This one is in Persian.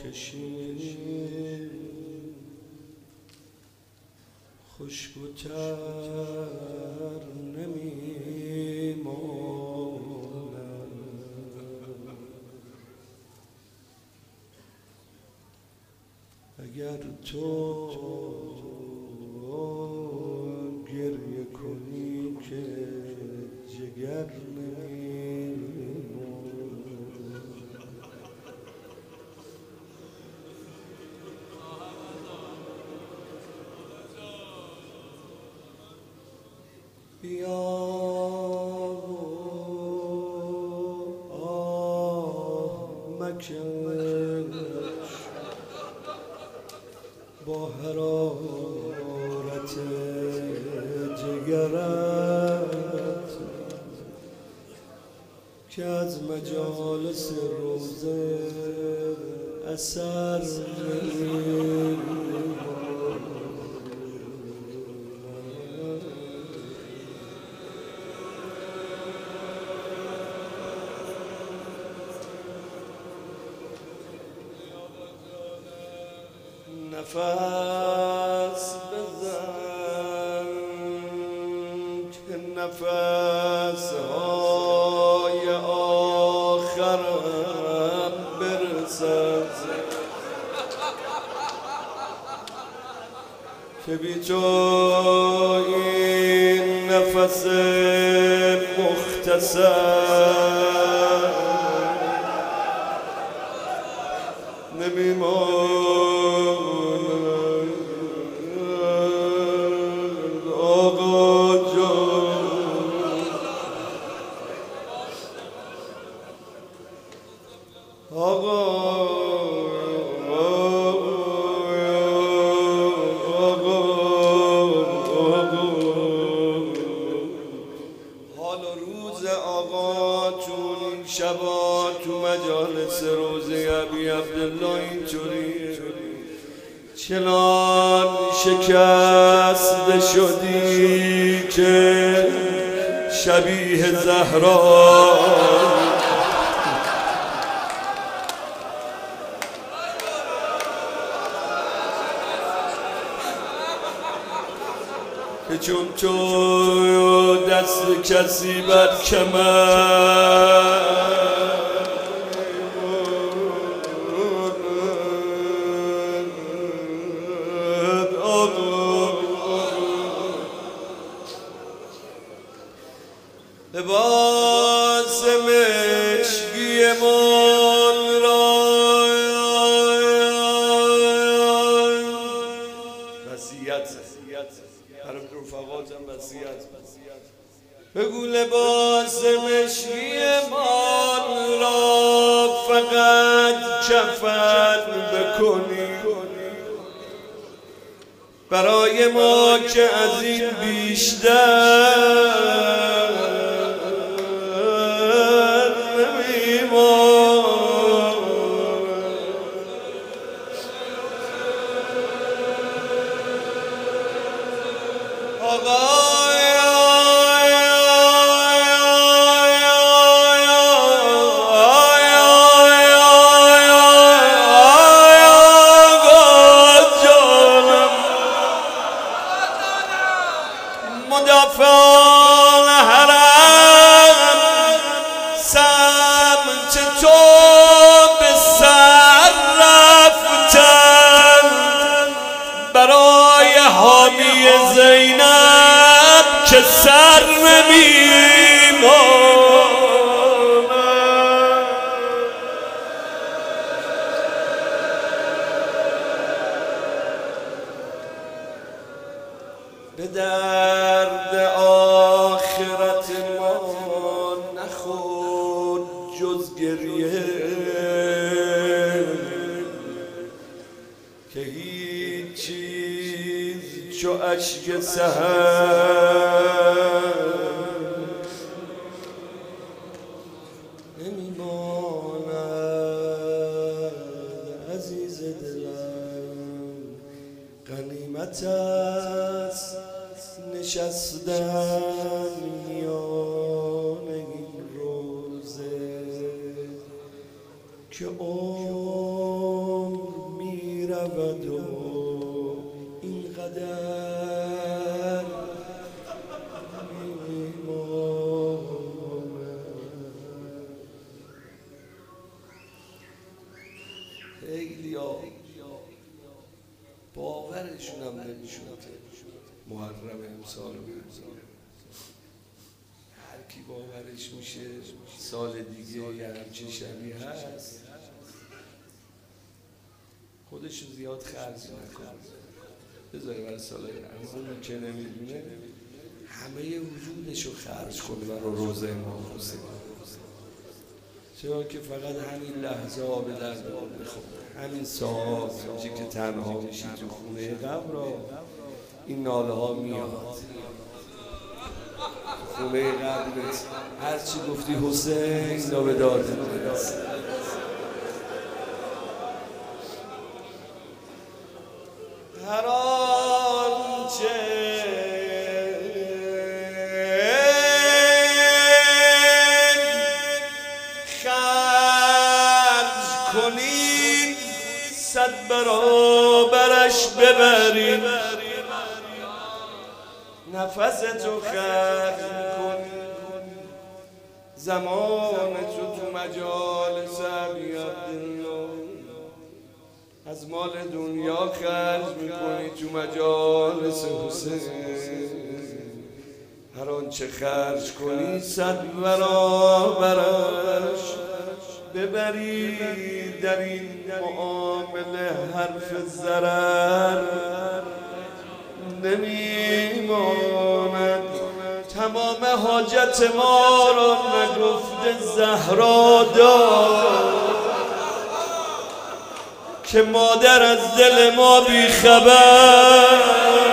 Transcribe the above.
کشید خوشبوتر نمیماند. اگر تو گریه کنی که جگر بیا آه مکش با حرارت جگرت که از مجالس روزه اثر نفس بزن که نفس های آخرم برسد که بی تو این نفس مختصر نمیماند. آقا جان حال و روز آقا چون شبا تو مجالس روزه ابی عبدالله اینطوری چنان شکسته شدی که شبیه زهرا که چون تو دست کسی بر کمر لباس مشکیمان را وصیت برای رفقاتم وصیت بگو لباس مشکیمان را فقط کفن بکنی برای ما که از این بیشتر مدافعان حرم سمت تو به سر رفتن برای حامی زینب که سر نمیماند. به درد آخرت ما نخور جز گریه که هیچ چیز چو اشک سحر نمیماند. عزیز دلم غنیمت است نشستن میان این روزه که عمر قدر خیلی ها باورشون هم نمیشون محرم امسال هر کی باورش میشه سال دیگه یه همچین شبیه هست خودشو زیاد خرج نکنه بذاره برای سال اون که نمیدونه همه وجودشو خرج کنه برای روزه امام حسین چرا که فقط همین لحظه ها به درد میخوره همین ساعت اینجا که تنها میشی تو خونه قبر را این ناله ها میاد خونه قبرت هرچی گفتی حسین را به داده میرسه هر آنچه خرج کنید 100 برابرش ببرید نفستو خرج کنید زمان تو مجالس عبیدالله از مال دنیا خرج میکنی تو مجالس حسین هر آنچه خرج کنی 100 برابرش ببری در این معامله حرف ضرر نمیماند تمام حاجت ما را نگفته زهرا داد که مادر از دل ما بیخبر